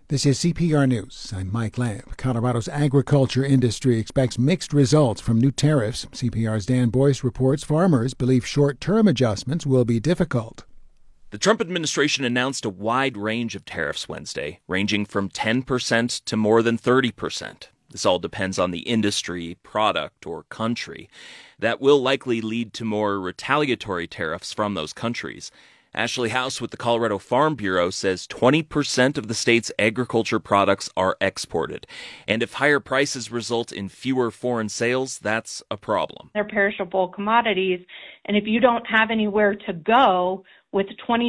This is CPR News. I'm Mike Lamb. Colorado's agriculture industry expects mixed results from new tariffs. CPR's Dan Boyce reports farmers believe short-term adjustments will be difficult. The Trump administration announced a wide range of tariffs Wednesday, ranging from 10% to more than 30%. This all depends on the industry, product, or country. That will likely lead to more retaliatory tariffs from those countries. Ashley House with the Colorado Farm Bureau says 20% of the state's agriculture products are exported. And if higher prices result in fewer foreign sales, that's a problem. They're perishable commodities, and if you don't have anywhere to go with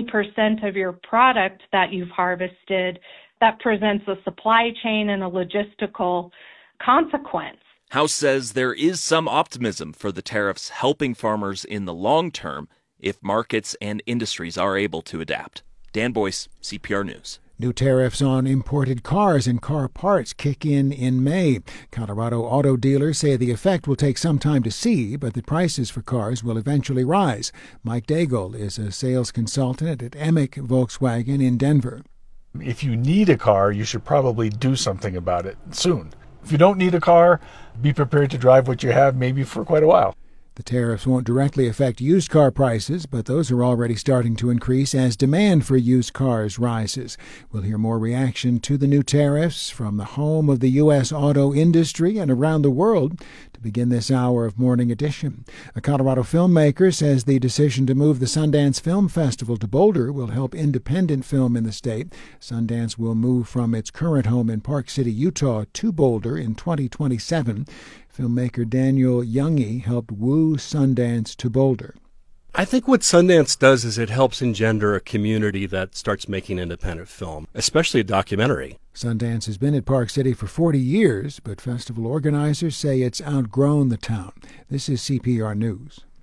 20% of your product that you've harvested, that presents a supply chain and a logistical consequence. House says there is some optimism for the tariffs helping farmers in the long term if markets and industries are able to adapt. Dan Boyce, CPR News. New tariffs on imported cars and car parts kick in May. Colorado auto dealers say the effect will take some time to see, but the prices for cars will eventually rise. Mike Daigle is a sales consultant at Emick Volkswagen in Denver. If you need a car, you should probably do something about it soon. If you don't need a car, be prepared to drive what you have maybe for quite a while. The tariffs won't directly affect used car prices, but those are already starting to increase as demand for used cars rises. We'll hear more reaction to the new tariffs from the home of the U.S. auto industry and around the world to begin this hour of Morning Edition. A Colorado filmmaker says the decision to move the Sundance Film Festival to Boulder will help independent film in the state. Sundance will move from its current home in Park City, Utah, to Boulder in 2027. Filmmaker Daniel Youngie helped woo Sundance to Boulder. I think what Sundance does is it helps engender a community that starts making independent film, especially a documentary. Sundance has been at Park City for 40 years, but festival organizers say it's outgrown the town. This is CPR News.